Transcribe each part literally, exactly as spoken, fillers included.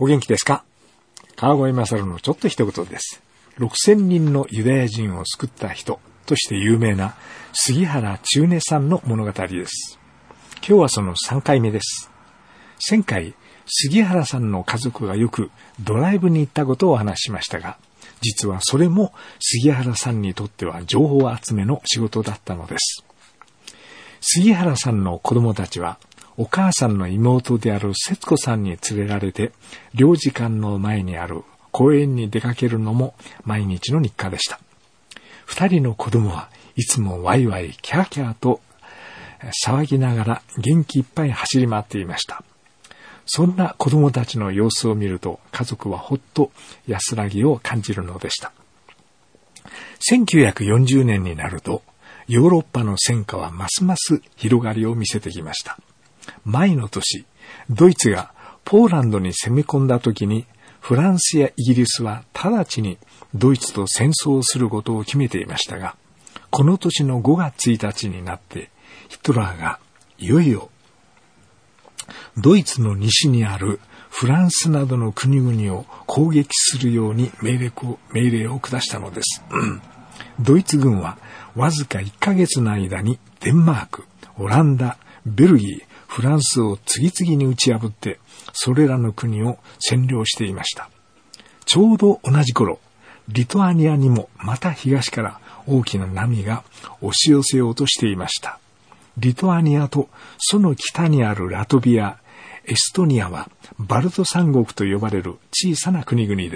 お元気ですか？川越勝のちょっと一言です。ろくせんにんのユダヤ人を救った人として有名な杉原千畝さんの物語です。今日はそのさんかいめです。前回、杉原さんの家族がよくドライブに行ったことをお話ししましたが、実はそれも杉原さんにとっては情報集めの仕事だったのです。杉原さんの子供たちは、お母さんの妹である節子さんに連れられて、領事館の前にある公園に出かけるのも毎日の日課でした。二人の子供はいつもワイワイキャーキャーと騒ぎながら元気いっぱい走り回っていました。そんな子供たちの様子を見ると家族はほっと安らぎを感じるのでした。せんきゅうひゃくよんじゅうねんになるとヨーロッパの戦火はますます広がりを見せてきました。前の年、ドイツがポーランドに攻め込んだ時にフランスやイギリスは直ちにドイツと戦争をすることを決めていましたが、この年のごがつついたちになってヒトラーがいよいよドイツの西にあるフランスなどの国々を攻撃するように命令を、命令を下したのです。ドイツ軍はわずかいっかげつの間にデンマーク、オランダ、ベルギー、フランスを次々に打ち破ってそれらの国を占領していました。ちょうど同じ頃、リトアニアにもまた東から大きな波が押し寄せようとしていました。リトアニアとその北にあるラトビア、エストニアはバルト三国と呼ばれる小さな国々です。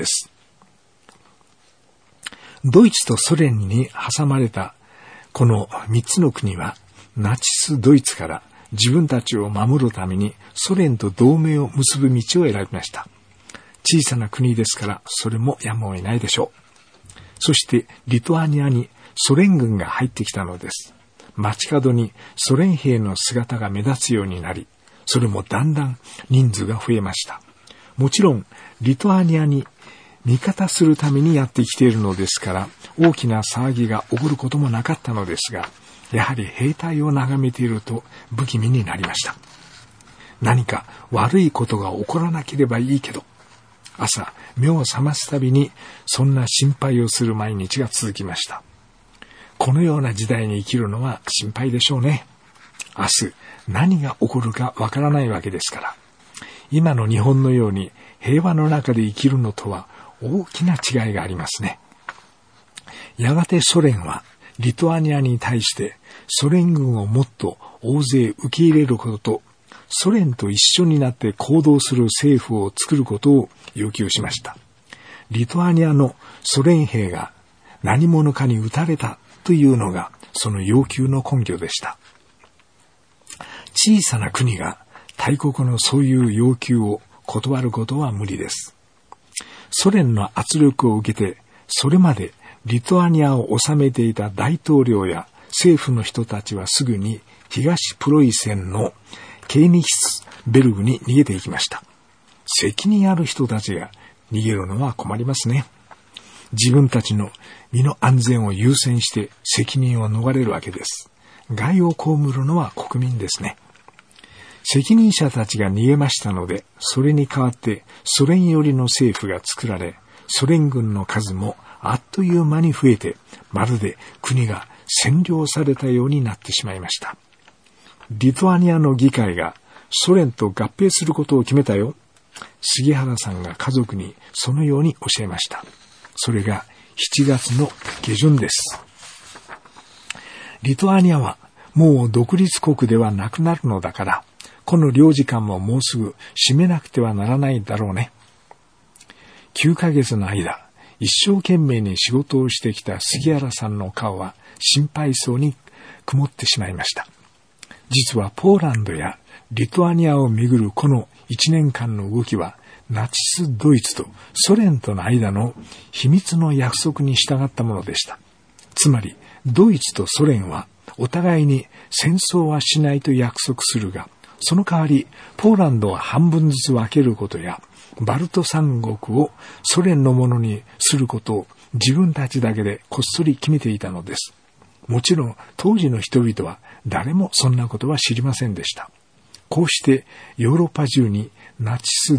ドイツとソ連に挟まれたこの三つの国はナチスドイツから自分たちを守るためにソ連と同盟を結ぶ道を選びました。小さな国ですからそれもやむを得ないでしょう。そしてリトアニアにソ連軍が入ってきたのです。街角にソ連兵の姿が目立つようになり、それもだんだん人数が増えました。もちろんリトアニアに味方するためにやってきているのですから大きな騒ぎが起こることもなかったのですが、やはり兵隊を眺めていると不気味になりました。何か悪いことが起こらなければいいけど、朝目を覚ますたびにそんな心配をする毎日が続きました。このような時代に生きるのは心配でしょうね。明日何が起こるかわからないわけですから、今の日本のように平和の中で生きるのとは大きな違いがありますね。やがてソ連はリトアニアに対してソ連軍をもっと大勢受け入れることと、ソ連と一緒になって行動する政府を作ることを要求しました。リトアニアのソ連兵が何者かに撃たれたというのがその要求の根拠でした。小さな国が大国のそういう要求を断ることは無理です。ソ連の圧力を受けてそれまでリトアニアを治めていた大統領や政府の人たちはすぐに東プロイセンのケーニヒスベルグに逃げていきました。責任ある人たちが逃げるのは困りますね。自分たちの身の安全を優先して責任を逃れるわけです。害を被るのは国民ですね。責任者たちが逃げましたので、それに代わってソ連寄りの政府が作られ、ソ連軍の数もあっという間に増えて、まるで国が占領されたようになってしまいました。リトアニアの議会がソ連と合併することを決めたよ。杉原さんが家族にそのように教えました。それがしちがつの下旬です。リトアニアはもう独立国ではなくなるのだから、この領事館ももうすぐ閉めなくてはならないだろうね。きゅうかげつの間、一生懸命に仕事をしてきた杉原さんの顔は心配そうに曇ってしまいました。実はポーランドやリトアニアをめぐるこのいちねんかんの動きはナチスドイツとソ連との間の秘密の約束に従ったものでした。つまりドイツとソ連はお互いに戦争はしないと約束するが、その代わりポーランドを半分ずつ分けることやバルト三国をソ連のものにすることを自分たちだけでこっそり決めていたのです。もちろん当時の人々は誰もそんなことは知りませんでした。こうしてヨーロッパ中にナチス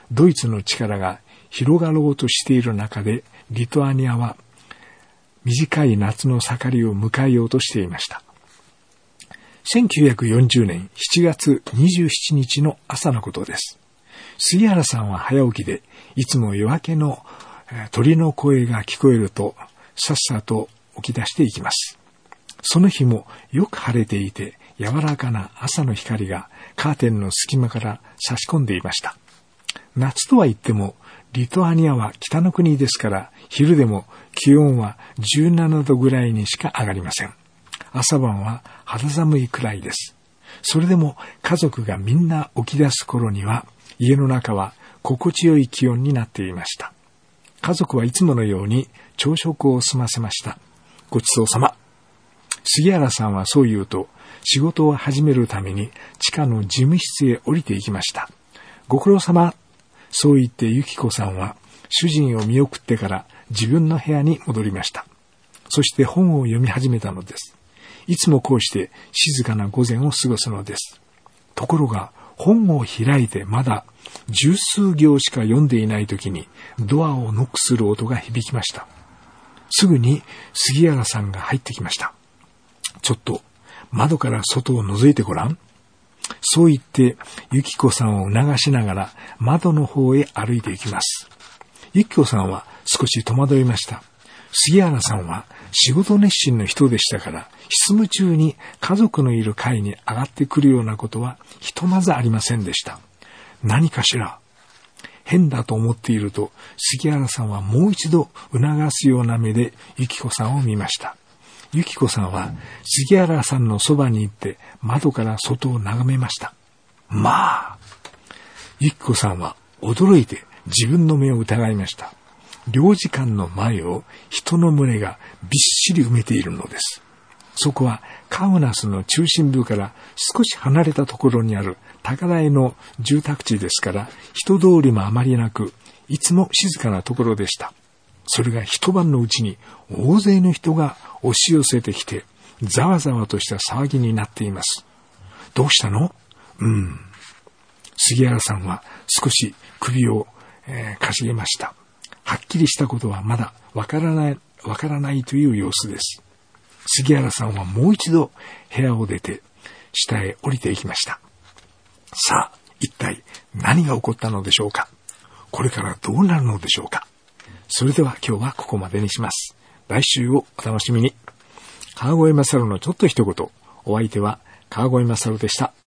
ドイツの力が広がろうとしている中で、リトアニアは短い夏の盛りを迎えようとしていました。せんきゅうひゃくよんじゅうねんしちがつにじゅうしちにちの朝のことです。杉原さんは早起きで、いつも夜明けの鳥の声が聞こえると、さっさと起き出していきます。その日もよく晴れていて、柔らかな朝の光がカーテンの隙間から差し込んでいました。夏とは言っても、リトアニアは北の国ですから、昼でも気温はじゅうななどぐらいにしか上がりません。朝晩は肌寒いくらいです。それでも家族がみんな起き出す頃には、家の中は心地よい気温になっていました。家族はいつものように朝食を済ませました。ごちそうさま。杉原さんはそう言うと、仕事を始めるために地下の事務室へ降りていきました。ご苦労様。そう言ってゆきこさんは主人を見送ってから自分の部屋に戻りました。そして本を読み始めたのです。いつもこうして静かな午前を過ごすのです。ところが本を開いてまだ十数行しか読んでいないときにドアをノックする音が響きました。すぐに杉原さんが入ってきました。ちょっと窓から外を覗いてごらん。そう言ってゆきこさんを促しながら窓の方へ歩いていきます。ゆきこさんは少し戸惑いました。杉原さんは仕事熱心の人でしたから、執務中に家族のいる階に上がってくるようなことはひとまずありませんでした。何かしら変だと思っていると、杉原さんはもう一度促すような目でゆきこさんを見ました。ゆきこさんは杉原さんのそばに行って窓から外を眺めました。まあ、ゆきこさんは驚いて自分の目を疑いました。領事館の前を人の群れがびっしり埋めているのです。そこはカウナスの中心部から少し離れたところにある高台の住宅地ですから、人通りもあまりなく、いつも静かなところでした。それが一晩のうちに大勢の人が押し寄せてきて、ざわざわとした騒ぎになっています。どうしたの？うん。杉原さんは少し首を、えー、かしげました。はっきりしたことはまだわからない、わからないという様子です。杉原さんはもう一度部屋を出て下へ降りていきました。さあ、一体何が起こったのでしょうか。これからどうなるのでしょうか。それでは今日はここまでにします。来週をお楽しみに。川越勝のちょっと一言。お相手は川越勝でした。